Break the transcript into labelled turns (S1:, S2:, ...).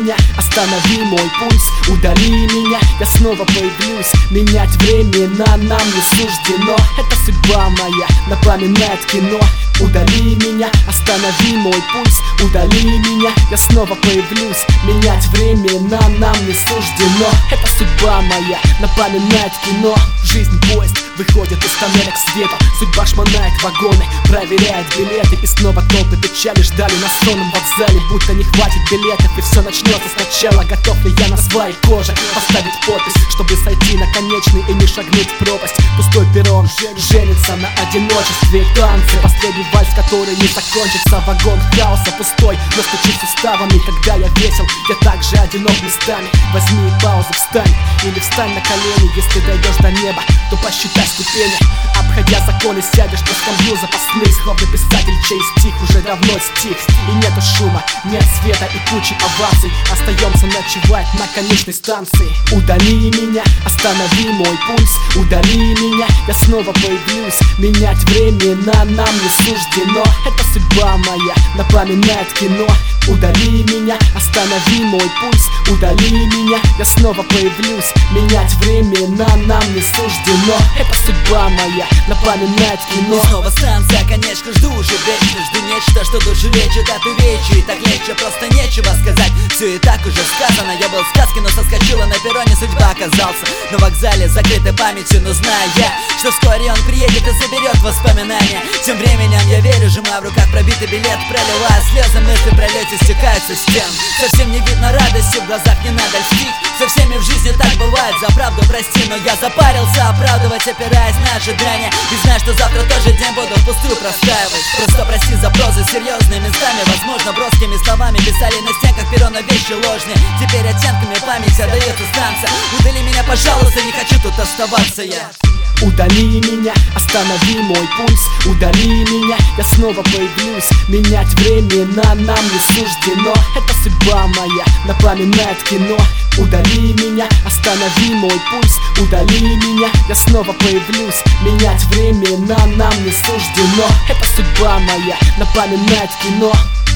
S1: меня, останови мой пульс, удали меня, я снова появлюсь. Менять времена нам не суждено, это судьба моя, напоминает кино. Удали меня, останови мой пульс, удали меня, я снова появлюсь. Менять времена нам не суждено, это судьба моя, напоминает кино. Жизнь поезд выходит из тоннеля к свету, судьба шмонает вагоны, проверяет билеты. И снова толпы печали ждали на сонном вокзале, будто не хватит билетов и все начнется сначала. Готов ли я на своей коже поставить подпись, чтобы сойти на конечный и не шагнуть в пропасть? Пустой перрон женится на одиночестве и танце, последний вальс, который не закончится. Вагон хаоса пустой, но стучит суставами. Когда я весел, я также одинок местами. Возьми паузу, встань, или встань на колени. Если дойдешь до неба, то посчитай ступени. Обходя законы, сядешь на скамью запасных, словно писатель, чей стих уже давно стих. И нету шума, нет света и кучи оваций. Остаемся ночевать на конечной станции. Удали меня, останови мой пульс, удали меня, я снова появлюсь. Менять времена нам не суждено, это судьба моя, напоминает кино. Удали меня, останови мой пульс, удали меня, я снова появлюсь. Менять времена нам не суждено, это судьба моя, напоминает кино.
S2: И снова станция, конечно, жду уже вечно. Жду нечто, что душу лечит от увечий. Так легче, просто нечего сказать, все и так уже сказано. Я был в сказке, но соскочила на перроне, судьба оказался на вокзале, закрытой памятью. Но знаю я, что вскоре он приедет и заберет воспоминания. Тем временем я верю, сжимая в руках пробитый билет, проливая слезы, мысли в пролете стекаются стен. Совсем не видно радости, в глазах не надо льстить. Со всеми в жизни так бывает, за правду прости, но я запарился оправдывать, опираясь на ожидания. И знаю, что завтра тоже день буду впустую простаивать. Просто прости за прозу серьезными местами, возможно, броскими словами писали на стенках перрона вещи ложные. Теперь оттенками памяти отдается станция. Удали меня, пожалуйста, не хочу тут оставаться я.
S1: Удали меня, останови мой пульс, удали меня, я снова появлюсь. Менять времена нам не суждено, это судьба моя, напоминает кино. Удали меня, останови мой пульс, удали меня, я снова появлюсь. Менять времена нам не суждено, это судьба моя, напоминает кино.